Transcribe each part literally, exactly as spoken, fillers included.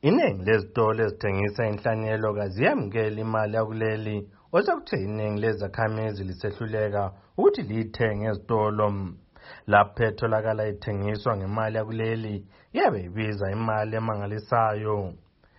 Iningi lezitolo ezithengisa inhlanyelo kaziyamukela imali yakuleli osakuthe iningi lezakhamizi lisehluleka ukuthi liyithenge ezitolo. Lapho etholakala ithengiswa ngemali yakuleli yabe ibiza imali emangalisayo.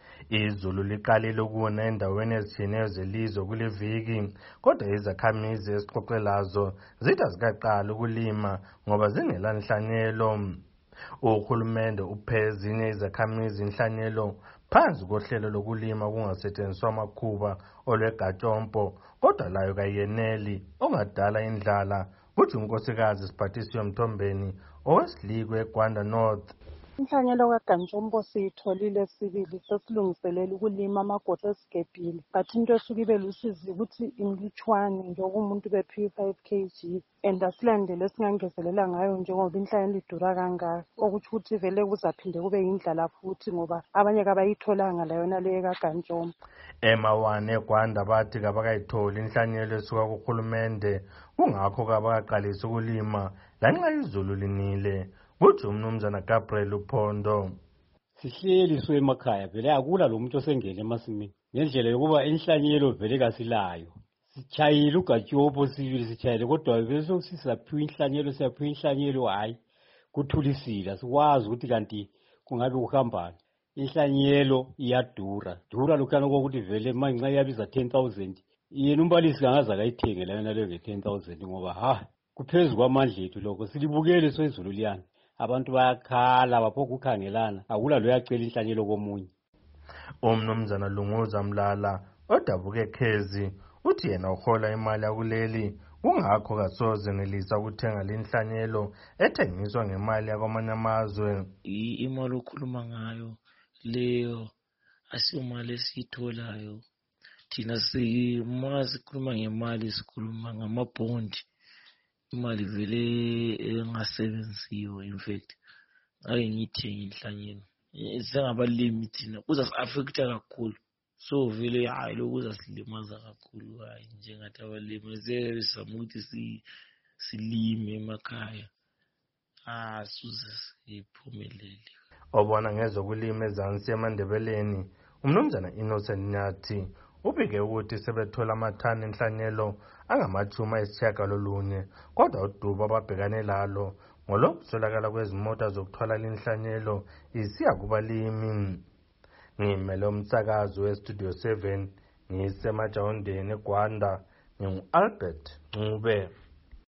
Izulu liqalile ukuna endaweni ezitshiyeneyo zelizwe kule viki, kodwa izakhamizi esixoxe lazo zithi azikaqali ukulima ngoba zingela nhlanyelo. Uhulumende uphe ezinye izakhamizi inhlanyelo phansi kohlelo lokulima kungasetshenziswa amakhuba olwegatshompo, kodwa layo kayeneli ongadala indlala, kuthi unkosikazi Siphathisiwe Mthombeni owesilikwe eGwanda North. Inhlanyelo kaGantshombo siyitholile sibili, sesilungiselela ukulima amagoda esigebhile, but into esuke ibe lusizi ukuthi imlutshwane njengoba umuntu bephiwe five kg and asilandele esingangezelela ngayo njengoba inhlanyelo idura kangaka, okutsho ukuthi vele kuzaphinde kube yindlala futhi ngoba abanye kabayitholanga layona leyo kaGantshombo. Emawane eGwanda bathi kabakayitholi inhlanyelo esuka kuhulumende, kungakho kabakaqalisa ukulima lanxa izulu linile. Kuthi umnumzana Gabriel Uphondo, sihleli so emakhaya vele akula lo muntu osengena emasimini ngendlela yokuba inhlanyelo vele kasilayo. Sichayile uGatshombo sibili sichayile, kodwa bese sisaphiwa inhlanyelo siyaphiwa inhlanyelo hayi kuthulisile, sikwazi ukuthi kanti kungabe kuhambana. Inhlanyelo iyadura dura lokhana kokuthi vele manje yabiza ten thousand, yena umbalisi kangaza kayithenge lana leyo nge ten thousand ngoba ha kuphezulu kwamandla ethu lokho. Silibukele so izulu liyana, abantu bayakhala baphoka ukhangelana, akula lo yacela inhlanyelo komunye. Umnumzana Lunguza Mlala odabuke Khezi uthi yena uhola imali yakuleli, kungakho kasoze ngelisa ukuthenga lenhlanyelo ethengiswa ngemali yakwamanye amazwe. Imali okhuluma ngayo leyo asiyomali esiyitholayo thina, sima sikhuluma ngemali sikhuluma ngamabhondi, imali vele engasebenziyo. In fact ake ngiyithenge inhlanyelo sengabalimi thina kuza si-affecta kakhulu, so vele hayi lokhu kuzasilimaza kakhulu hayi njengathi abalimi sesizama ukuthi silime emakhaya asuze siphumelele. Obona ngezokulima ezansi eMandebeleni umnumzana Innocent Nyathi ubike ukuthi sebethola amathani enhlanyelo angamachumi ayisitshiyagalolunye, kodwa udubo ababhekane lalo ngolokuswelakala kwezimota zokuthwala lenhlanyelo isiya kubalimi. Ngimele umsakazo weStudio seven ngisemajawondeni eGwanda, ngingu-Albert Ncube.